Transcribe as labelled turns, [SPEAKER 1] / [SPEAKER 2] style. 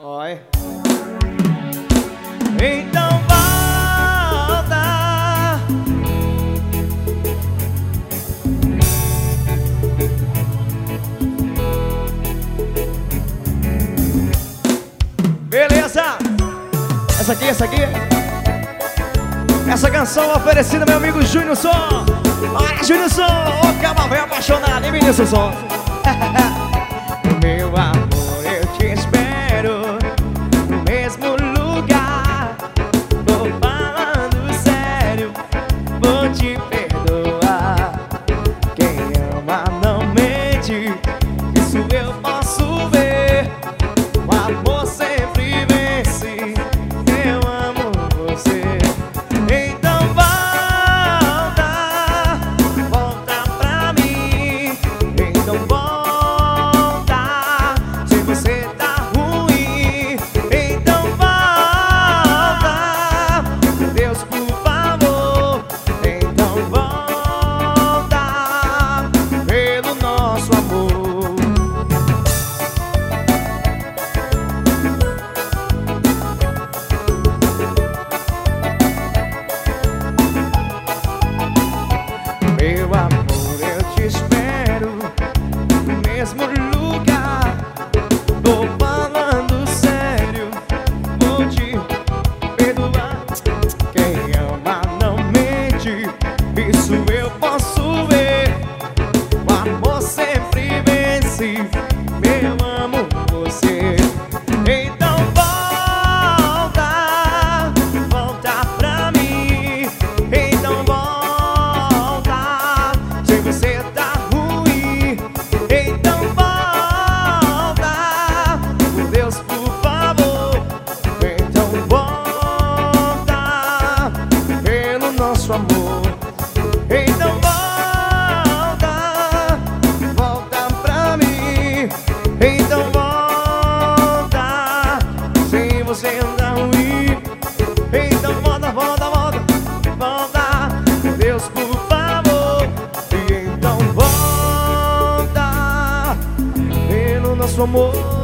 [SPEAKER 1] Oi. Então volta. Beleza? Essa aqui. Essa canção oferecida meu amigo Júnior Som. Olha, Júnior Som, ô caba velho apaixonado, hein, menino Som? Meu amor, eu te espero no mesmo lugar. Tô falando sério, vou te perdoar. Quem ama não mente, isso eu posso ver. O amor sempre vence, eu amo você. Então volta pra mim. Então volta, se você tá ruim. Então volta, Deus, por favor. Então volta, pelo nosso amor. Meu amor, eu te espero no mesmo lugar. Tô falando sério, vou te perdoar. Quem ama não mente, isso eu posso ver. O amor sempre vence, eu amo você. Então volta pra mim. Então volta, se você tá ruim. Então volta, por Deus, por favor. Então volta, pelo nosso amor. Então volta pra mim. Então volta, se você tá ruim. Então volta, Deus, por favor. E então volta, pelo nosso amor.